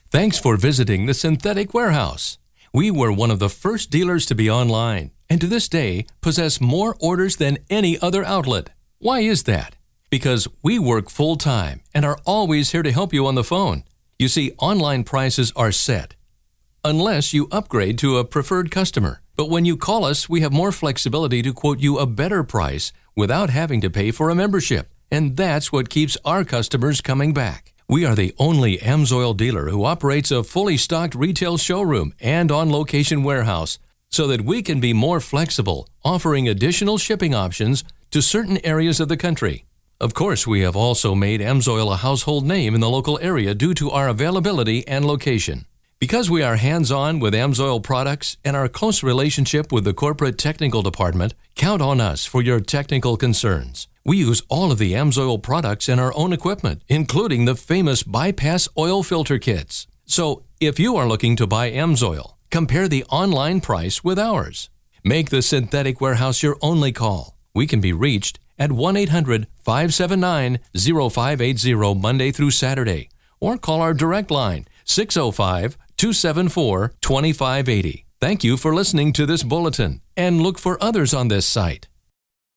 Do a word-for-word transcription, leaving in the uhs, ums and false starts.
Thanks for visiting the Synthetic Warehouse. We were one of the first dealers to be online, and to this day possess more orders than any other outlet. Why is that? Because we work full-time and are always here to help you on the phone. You see, online prices are set, unless you upgrade to a preferred customer. But when you call us, we have more flexibility to quote you a better price without having to pay for a membership. And that's what keeps our customers coming back. We are the only AMSOIL dealer who operates a fully stocked retail showroom and on-location warehouse so that we can be more flexible, offering additional shipping options to certain areas of the country. Of course, we have also made AMSOIL a household name in the local area due to our availability and location. Because we are hands-on with AMSOIL products and our close relationship with the corporate technical department, count on us for your technical concerns. We use all of the AMSOIL products and our own equipment, including the famous bypass oil filter kits. So, if you are looking to buy AMSOIL, compare the online price with ours. Make the Synthetic Warehouse your only call. We can be reached at one eight hundred, five seven nine, zero five eight zero Monday through Saturday, or call our direct line six oh five, two seven four, two five eight oh. Thank you for listening to this bulletin, and look for others on this site.